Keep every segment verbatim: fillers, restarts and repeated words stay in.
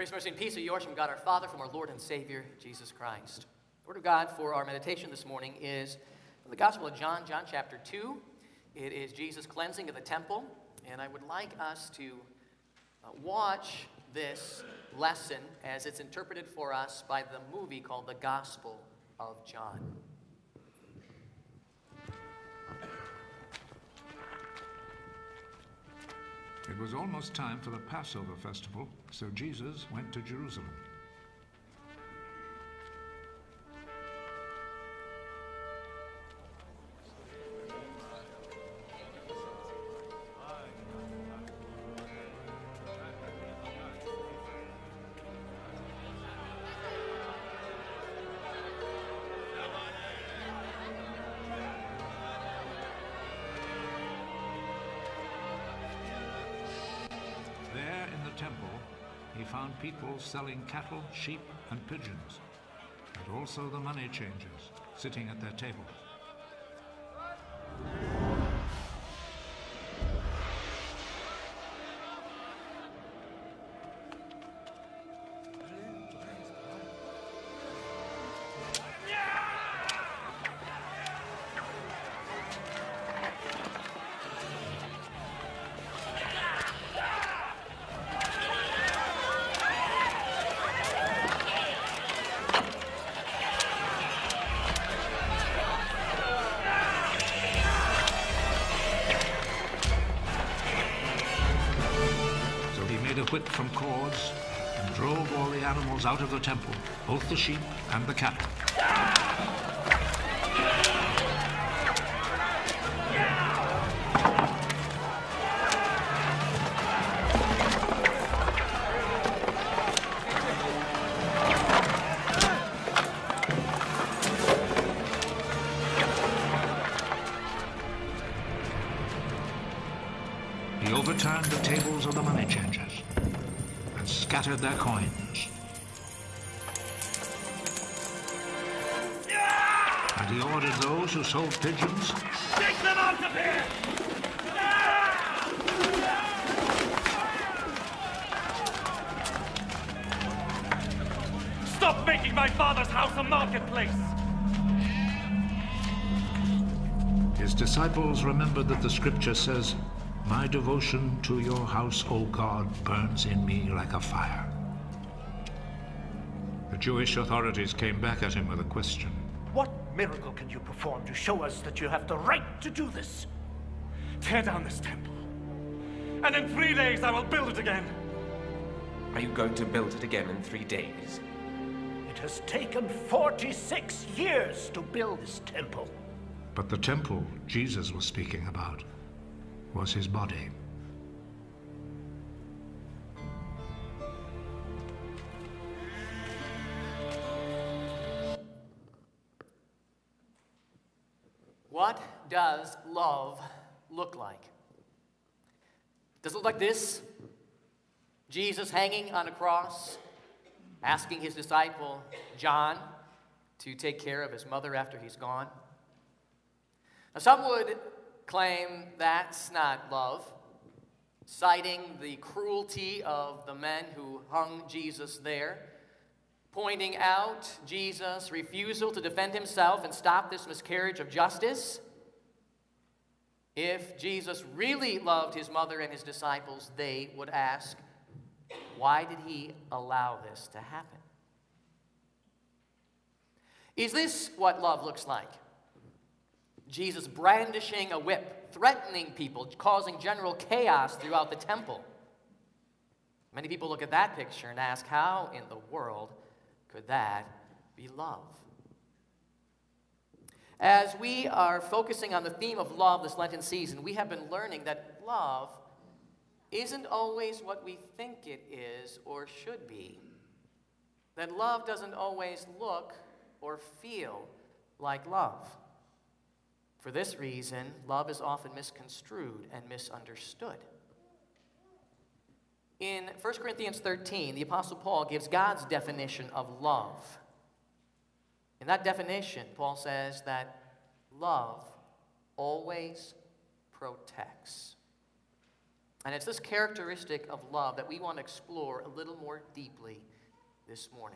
Grace, mercy, and peace are yours from God our Father, from our Lord and Savior, Jesus Christ. The Word of God for our meditation this morning is from the Gospel of John, John chapter two. It is Jesus' cleansing of the temple, and I would like us to uh, watch this lesson as it's interpreted for us by the movie called The Gospel of John. It was almost time for the Passover festival, so Jesus went to Jerusalem. There in the temple, he found people selling cattle, sheep, and pigeons, and also the money changers sitting at their tables. A whip from cords and drove all the animals out of the temple, both the sheep and the cattle. He overturned the tables of the money changers and scattered their coins. And he ordered those who sold pigeons, take them out of here! Stop making my father's house a marketplace! His disciples remembered that the scripture says, "My devotion to your house, O God, burns in me like a fire." The Jewish authorities came back at him with a question. What miracle can you perform to show us that you have the right to do this? Tear down this temple, and in three days I will build it again. Are you going to build it again in three days? It has taken forty-six years to build this temple. But the temple Jesus was speaking about was his body. What does love look like? Does it look like this? Jesus hanging on a cross, asking his disciple John to take care of his mother after he's gone? Now, some would claim that's not love, citing the cruelty of the men who hung Jesus there, pointing out Jesus' refusal to defend himself and stop this miscarriage of justice. If Jesus really loved his mother and his disciples, they would ask, why did he allow this to happen? Is this what love looks like? Jesus brandishing a whip, threatening people, causing general chaos throughout the temple. Many people look at that picture and ask, how in the world could that be love? As we are focusing on the theme of love this Lenten season, we have been learning that love isn't always what we think it is or should be. That love doesn't always look or feel like love. For this reason, love is often misconstrued and misunderstood. In First Corinthians thirteen, the Apostle Paul gives God's definition of love. In that definition, Paul says that love always protects. And it's this characteristic of love that we want to explore a little more deeply this morning.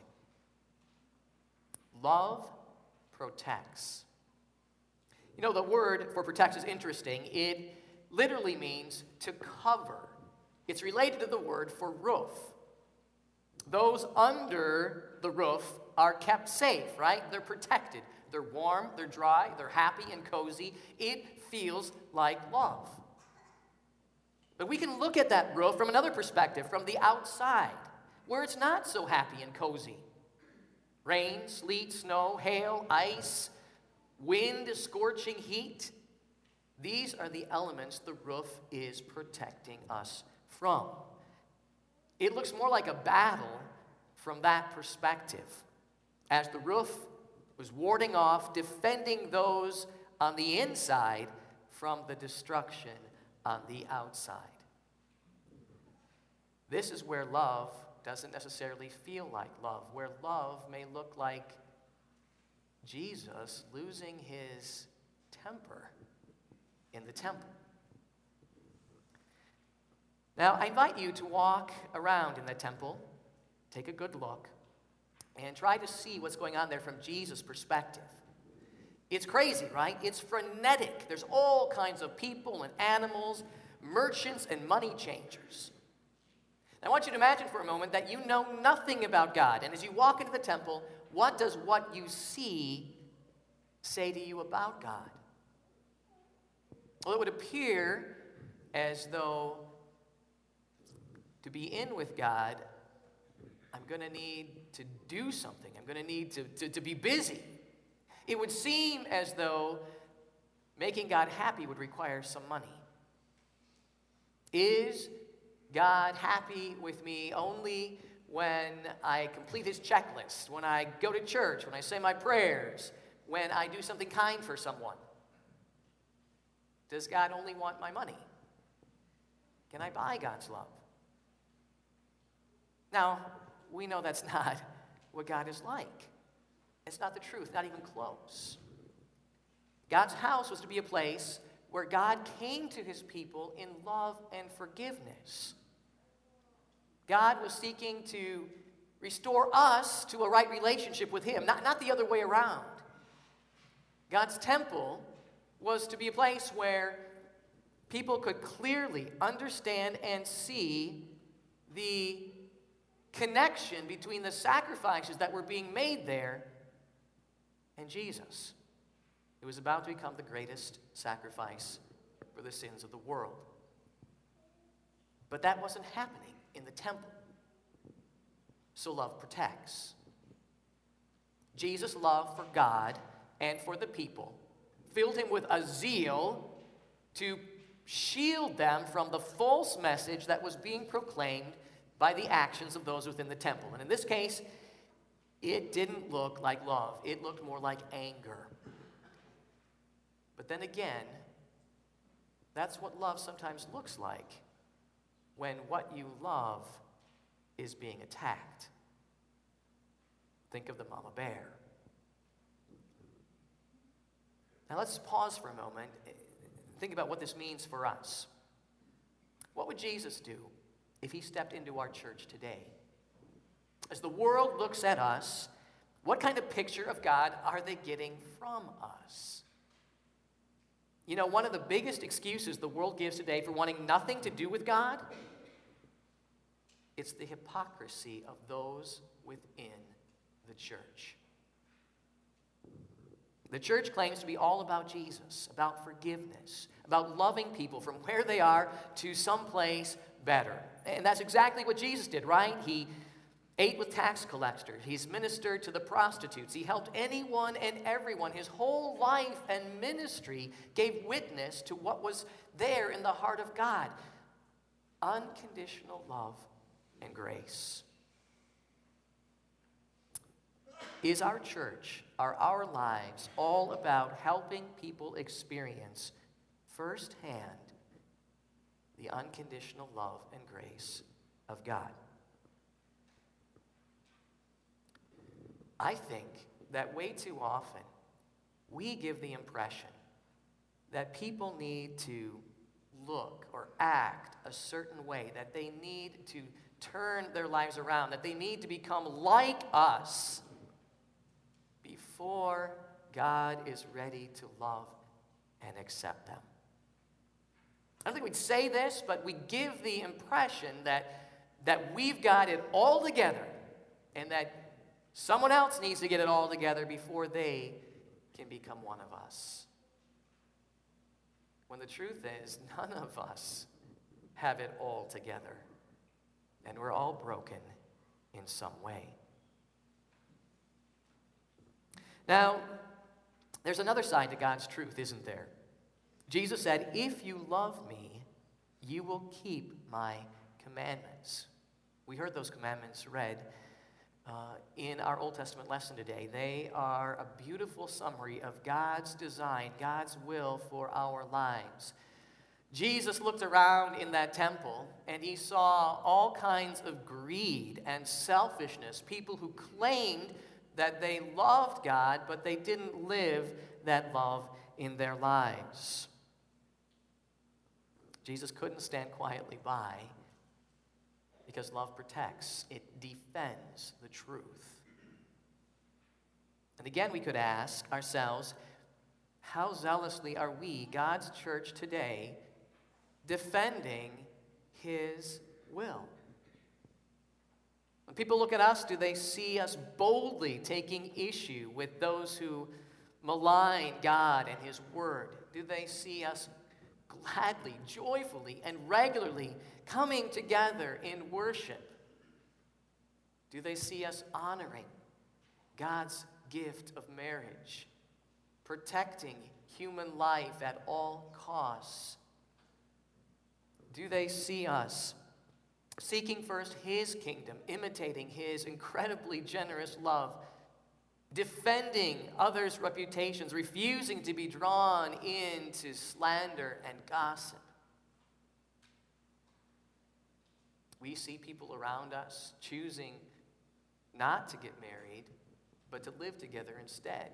Love protects. You know, the word for protects is interesting. It literally means to cover. It's related to the word for roof. Those under the roof are kept safe, right? They're protected. They're warm, they're dry, they're happy and cozy. It feels like love. But we can look at that roof from another perspective, from the outside, where it's not so happy and cozy. Rain, sleet, snow, hail, ice, wind, scorching heat. These are the elements the roof is protecting us from. It looks more like a battle from that perspective, as the roof was warding off, defending those on the inside from the destruction on the outside. This is where love doesn't necessarily feel like love, where love may look like Jesus losing his temper in the temple. Now, I invite you to walk around in the temple, take a good look, and try to see what's going on there from Jesus' perspective. It's crazy, right? It's frenetic. There's all kinds of people and animals, merchants and money changers. I want you to imagine for a moment that you know nothing about God. And as you walk into the temple, what does what you see say to you about God? Well, it would appear as though to be in with God, I'm going to need to do something. I'm going to need to, to, to be busy. It would seem as though making God happy would require some money. Is God happy with me only when I complete his checklist, when I go to church, when I say my prayers, when I do something kind for someone? Does God only want my money? Can I buy God's love? Now, we know that's not what God is like. It's not the truth, not even close. God's house was to be a place where God came to his people in love and forgiveness. God was seeking to restore us to a right relationship with him, not, not the other way around. God's temple was to be a place where people could clearly understand and see the connection between the sacrifices that were being made there and Jesus. It was about to become the greatest sacrifice for the sins of the world. But that wasn't happening in the temple. So love protects. Jesus' love for God and for the people filled him with a zeal to shield them from the false message that was being proclaimed by the actions of those within the temple. And in this case, it didn't look like love. It looked more like anger. But then again, that's what love sometimes looks like when what you love is being attacked. Think of the mama bear. Now let's pause for a moment. Think about what this means for us. What would Jesus do if he stepped into our church today? As the world looks at us, what kind of picture of God are they getting from us? You know, one of the biggest excuses the world gives today for wanting nothing to do with God, it's the hypocrisy of those within the church. The church claims to be all about Jesus, about forgiveness, about loving people from where they are to someplace better. And that's exactly what Jesus did, right? He ate with tax collectors. He's ministered to the prostitutes. He helped anyone and everyone. His whole life and ministry gave witness to what was there in the heart of God. Unconditional love and grace. Is our church, are our lives all about helping people experience firsthand the unconditional love and grace of God? I think that way too often we give the impression that people need to look or act a certain way, that they need to turn their lives around, that they need to become like us before God is ready to love and accept them. I don't think we'd say this, but we give the impression that, that we've got it all together and that someone else needs to get it all together before they can become one of us. When the truth is, none of us have it all together, and we're all broken in some way. Now, there's another side to God's truth, isn't there? Jesus said, "If you love me, you will keep my commandments." We heard those commandments read uh, in our Old Testament lesson today. They are a beautiful summary of God's design, God's will for our lives. Jesus looked around in that temple and he saw all kinds of greed and selfishness, people who claimed that they loved God, but they didn't live that love in their lives. Jesus couldn't stand quietly by because love protects, it defends the truth. And again, we could ask ourselves, how zealously are we, God's church today, defending his will? When people look at us, do they see us boldly taking issue with those who malign God and his word? Do they see us gladly, joyfully, and regularly coming together in worship? Do they see us honoring God's gift of marriage, protecting human life at all costs? Do they see us seeking first his kingdom, imitating his incredibly generous love, defending others' reputations, refusing to be drawn into slander and gossip? We see people around us choosing not to get married, but to live together instead.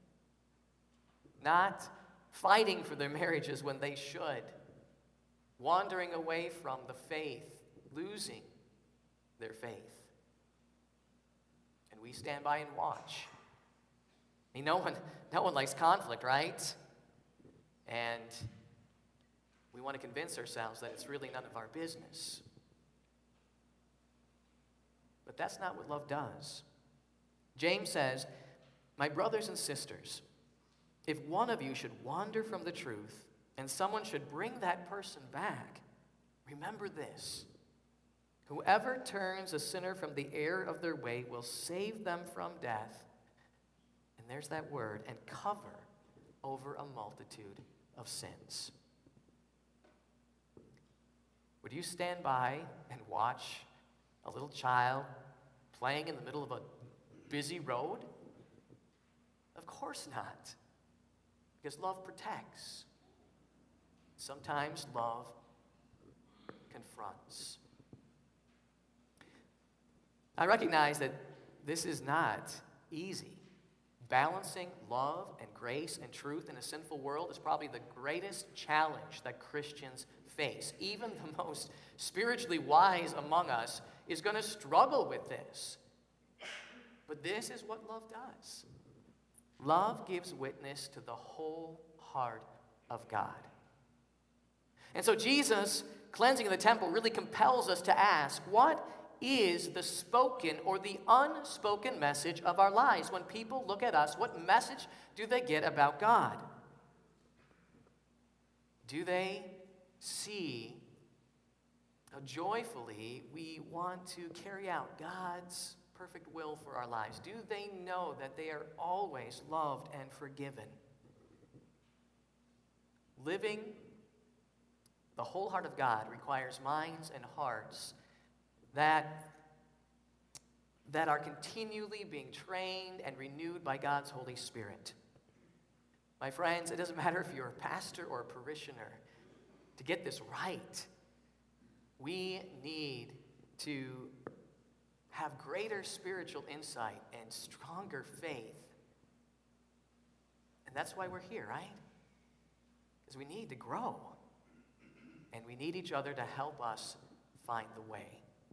Not fighting for their marriages when they should, wandering away from the faith, losing their faith. And we stand by and watch. I mean, no one, no one likes conflict, right? And we want to convince ourselves that it's really none of our business. But that's not what love does. James says, "My brothers and sisters, if one of you should wander from the truth and someone should bring that person back, remember this: whoever turns a sinner from the error of their way will save them from death," and there's that word, "and cover over a multitude of sins." Would you stand by and watch a little child playing in the middle of a busy road? Of course not. Because love protects. Sometimes love confronts. I recognize that this is not easy. Balancing love and grace and truth in a sinful world is probably the greatest challenge that Christians face. Even the most spiritually wise among us is going to struggle with this. But this is what love does. Love gives witness to the whole heart of God. And so Jesus, cleansing of the temple, really compels us to ask, what is the spoken or the unspoken message of our lives? When people look at us, what message do they get about God? Do they see how joyfully we want to carry out God's perfect will for our lives? Do they know that they are always loved and forgiven? Living the whole heart of God requires minds and hearts that, that are continually being trained and renewed by God's Holy Spirit. My friends, it doesn't matter if you're a pastor or a parishioner. To get this right, we need to have greater spiritual insight and stronger faith. And that's why we're here, right? Because we need to grow. And we need each other to help us find the way.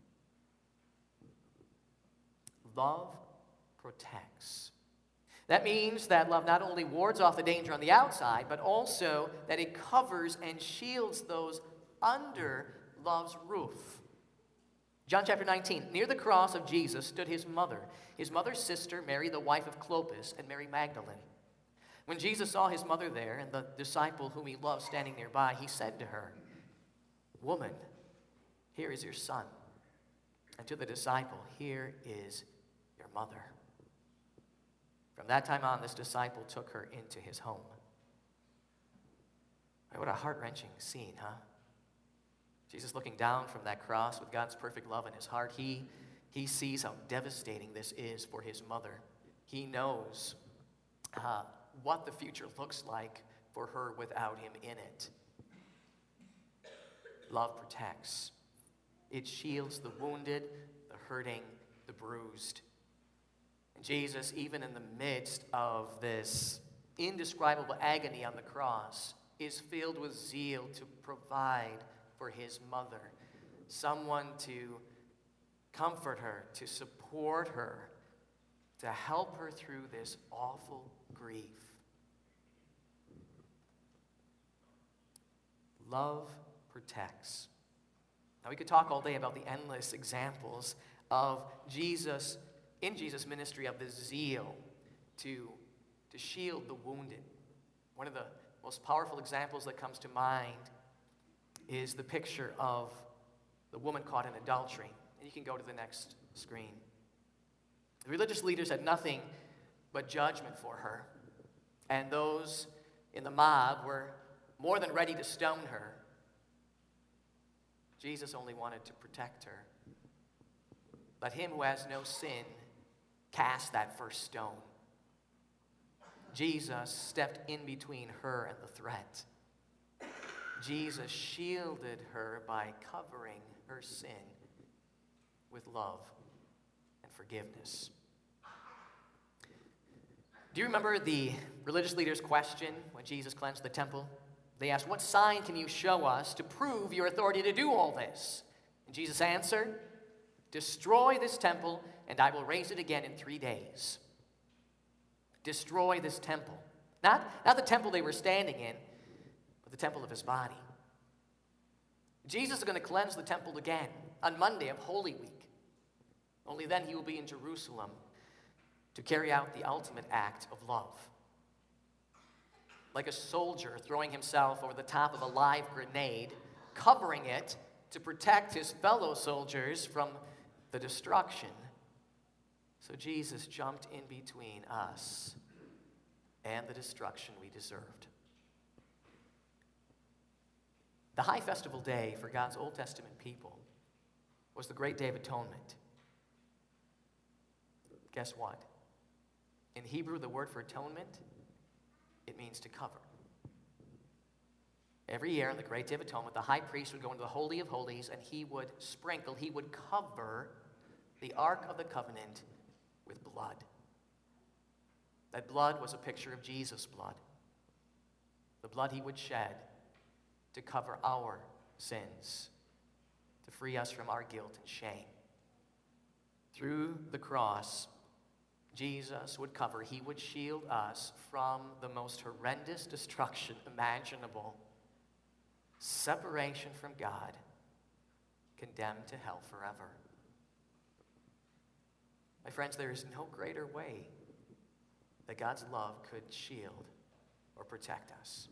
Love protects. That means that love not only wards off the danger on the outside, but also that it covers and shields those under love's roof. John chapter nineteen, near the cross of Jesus stood his mother, his mother's sister, Mary, the wife of Clopas, and Mary Magdalene. When Jesus saw his mother there and the disciple whom he loved standing nearby, he said to her, "Woman, here is your son." And to the disciple, "Here is your mother." From that time on, this disciple took her into his home. What a heart-wrenching scene, huh? Jesus looking down from that cross with God's perfect love in his heart, he, he sees how devastating this is for his mother. He knows uh, what the future looks like for her without him in it. Love protects. It shields the wounded, the hurting, the bruised. And Jesus, even in the midst of this indescribable agony on the cross, is filled with zeal to provide for his mother, someone to comfort her, to support her, to help her through this awful grief. Love protects. Now, we could talk all day about the endless examples of Jesus, in Jesus' ministry, of the zeal to, to shield the wounded. One of the most powerful examples that comes to mind is the picture of the woman caught in adultery. And you can go to the next screen. The religious leaders had nothing but judgment for her, and those in the mob were more than ready to stone her. Jesus only wanted to protect her. Let him who has no sin cast that first stone. Jesus stepped in between her and the threat. Jesus shielded her by covering her sin with love and forgiveness. Do you remember the religious leaders' question when Jesus cleansed the temple? They asked, "What sign can you show us to prove your authority to do all this?" And Jesus answered, "Destroy this temple, and I will raise it again in three days." Destroy this temple. Not, not the temple they were standing in, but the temple of his body. Jesus is going to cleanse the temple again on Monday of Holy Week. Only then he will be in Jerusalem to carry out the ultimate act of love. Like a soldier throwing himself over the top of a live grenade, covering it to protect his fellow soldiers from the destruction. So Jesus jumped in between us and the destruction we deserved. The high festival day for God's Old Testament people was the great Day of Atonement. Guess what? In Hebrew, the word for atonement, it means to cover. Every year on the great Day of Atonement, the high priest would go into the Holy of Holies and he would sprinkle, he would cover the Ark of the Covenant with blood. That blood was a picture of Jesus' blood. The blood he would shed to cover our sins, to free us from our guilt and shame. Through the cross, Jesus would cover, he would shield us from the most horrendous destruction imaginable. Separation from God, condemned to hell forever. My friends, there is no greater way that God's love could shield or protect us.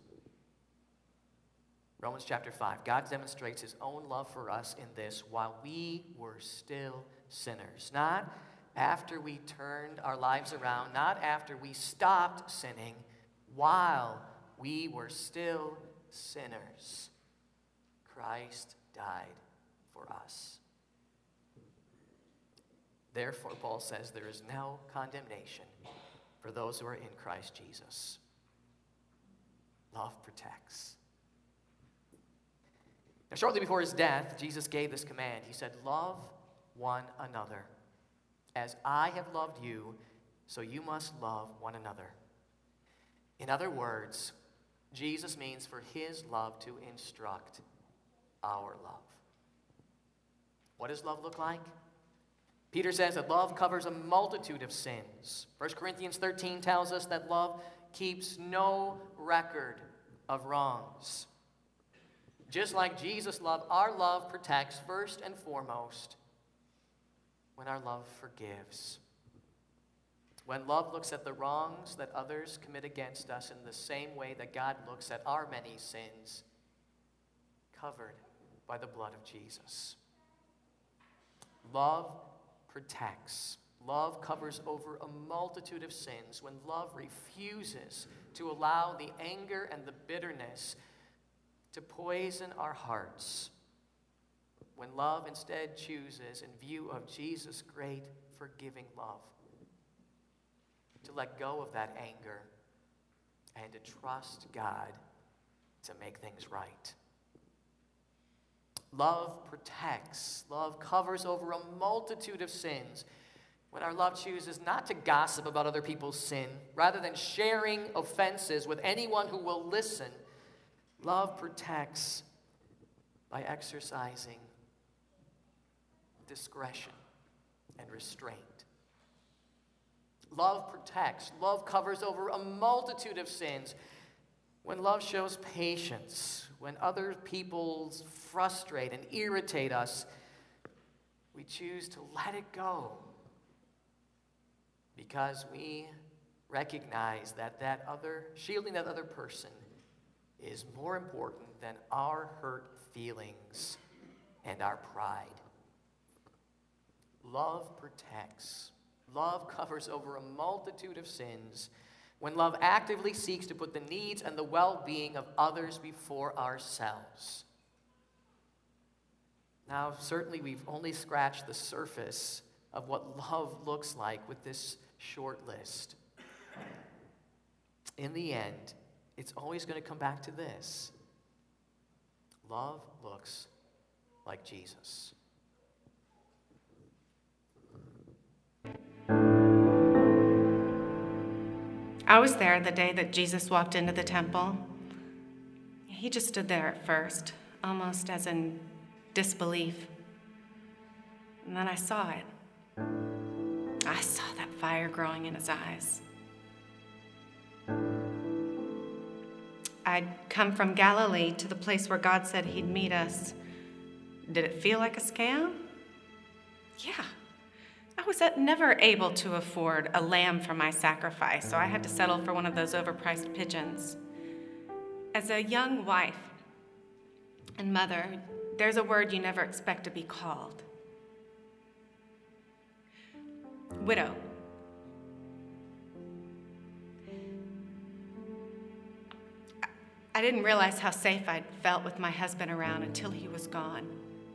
Romans chapter five, God demonstrates his own love for us in this: while we were still sinners. Not after we turned our lives around, not after we stopped sinning, while we were still sinners, Christ died for us. Therefore, Paul says, there is no condemnation for those who are in Christ Jesus. Love protects. Now, shortly before his death, Jesus gave this command. He said, "Love one another. As I have loved you, so you must love one another." In other words, Jesus means for his love to instruct our love. What does love look like? Peter says that love covers a multitude of sins. First Corinthians thirteen tells us that love keeps no record of wrongs. Just like Jesus' love, our love protects first and foremost when our love forgives. When love looks at the wrongs that others commit against us in the same way that God looks at our many sins, covered by the blood of Jesus. Love protects. Love covers over a multitude of sins when love refuses to allow the anger and the bitterness to poison our hearts. When love instead chooses, in view of Jesus' great forgiving love, to let go of that anger and to trust God to make things right. Love protects. Love covers over a multitude of sins when our love chooses not to gossip about other people's sin, rather than sharing offenses with anyone who will listen. Love protects by exercising discretion and restraint. Love protects. Love covers over a multitude of sins when love shows patience. When other people frustrate and irritate us, we choose to let it go because we recognize that that other, shielding that other person is more important than our hurt feelings and our pride. Love protects. Love covers over a multitude of sins when love actively seeks to put the needs and the well-being of others before ourselves. Now, certainly we've only scratched the surface of what love looks like with this short list. In the end, it's always going to come back to this. Love looks like Jesus. I was there the day that Jesus walked into the temple. He just stood there at first, almost as in disbelief. And then I saw it. I saw that fire growing in his eyes. I'd come from Galilee to the place where God said he'd meet us. Did it feel like a scam? Yeah. I was never able to afford a lamb for my sacrifice, so I had to settle for one of those overpriced pigeons. As a young wife and mother, there's a word you never expect to be called. Widow. I didn't realize how safe I'd felt with my husband around until he was gone.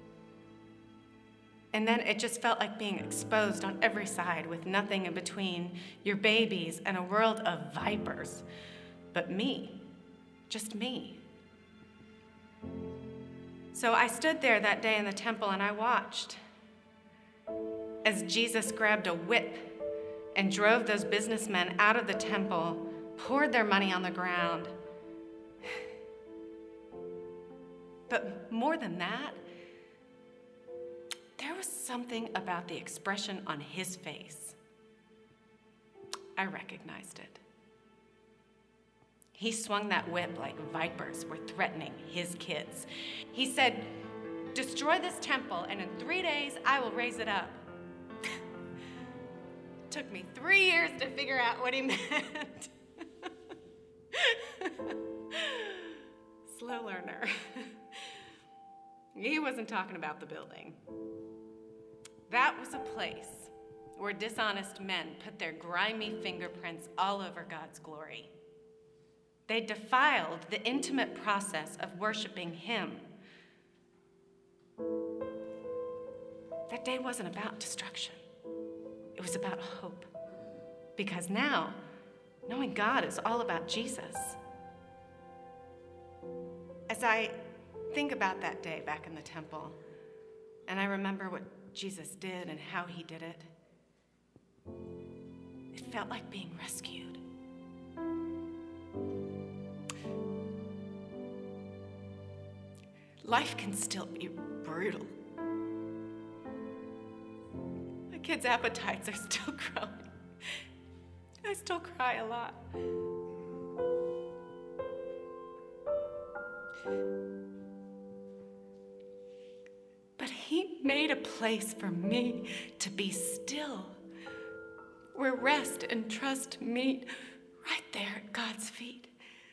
And then it just felt like being exposed on every side with nothing in between, your babies and a world of vipers. But me, just me. So I stood there that day in the temple and I watched as Jesus grabbed a whip and drove those businessmen out of the temple, poured their money on the ground. But more than that, there was something about the expression on his face. I recognized it. He swung that whip like vipers were threatening his kids. He said, "Destroy this temple, and in three days I will raise it up." Took me three years to figure out what he meant. Slow learner. He wasn't talking about the building. That was a place where dishonest men put their grimy fingerprints all over God's glory. They defiled the intimate process of worshiping him. That day wasn't about destruction. It was about hope. Because now, knowing God is all about Jesus. As I think about that day back in the temple, and I remember what Jesus did and how he did it, it felt like being rescued. life can still be brutal. My kids' appetites are still growing. I still cry a lot. But he made a place for me to be still, where rest and trust meet right there at God's feet.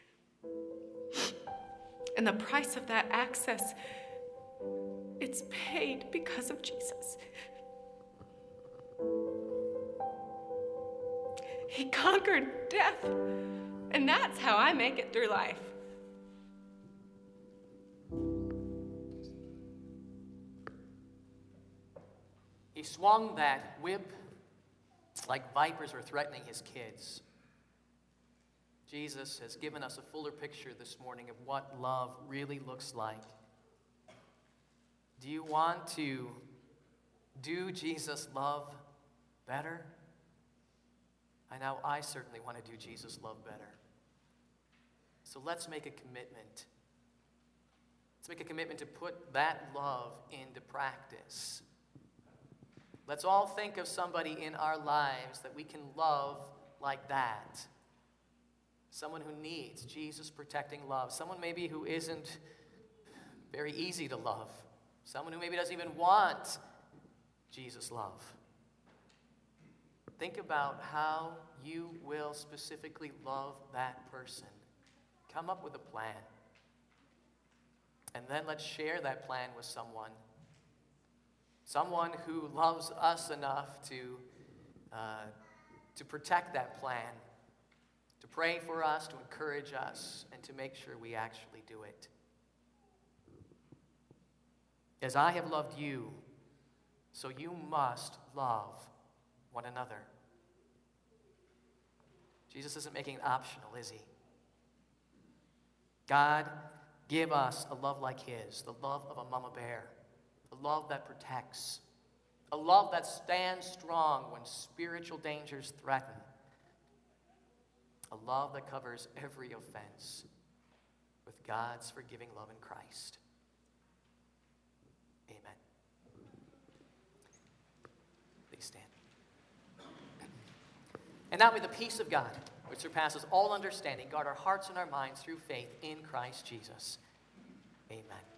And the price of that access, it's paid because of Jesus. He conquered death, and that's how I make it through life. He swung that whip like vipers were threatening his kids. Jesus has given us a fuller picture this morning of what love really looks like. Do you want to do Jesus' love better? I know I certainly want to do Jesus' love better. So let's make a commitment. Let's make a commitment to put that love into practice. Let's all think of somebody in our lives that we can love like that. Someone who needs Jesus' protecting love. Someone maybe who isn't very easy to love. Someone who maybe doesn't even want Jesus' love. Think about how you will specifically love that person. Come up with a plan. And then let's share that plan with someone. Someone who loves us enough to, uh, to protect that plan, to pray for us, to encourage us, and to make sure we actually do it. As I have loved you, so you must love one another. Jesus isn't making it optional, is he? God, give us a love like his, the love of a mama bear, a love that protects, a love that stands strong when spiritual dangers threaten, a love that covers every offense with God's forgiving love in Christ. Amen. Please stand. And now may the peace of God, which surpasses all understanding, guard our hearts and our minds through faith in Christ Jesus. Amen.